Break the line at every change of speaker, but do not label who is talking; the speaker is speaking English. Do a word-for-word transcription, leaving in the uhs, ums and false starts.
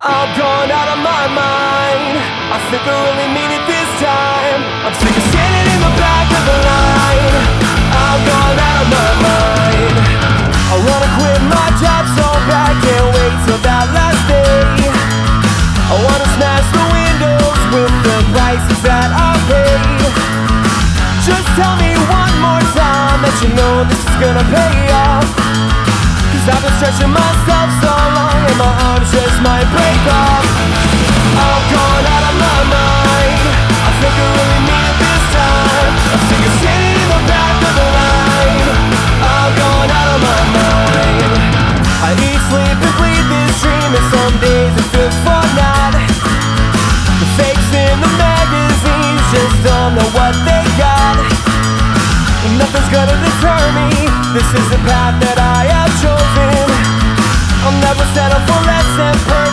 I'm gone out of my mind. I think I really mean it this time. I'm sick of standing in the back of the line. I'm gone out of my mind. I wanna quit my job so bad, can't wait till that last day. I wanna smash the windows with the prices that I pay. Just tell me one more time that you know this is gonna pay off. Cause I've been stretching myself so long and my arms just might break off. I'm gone out of my mind. I think I really mean it this time. I'm sick of standing in the back of the line. I'm gone out of my mind. I eat, sleep, and bleed this dream, and some days it feels fun not. The fakes in the magazines just don't know what they got. And nothing's gonna deter me. This is the path that I have chosen. I'll never settle for less than perfect.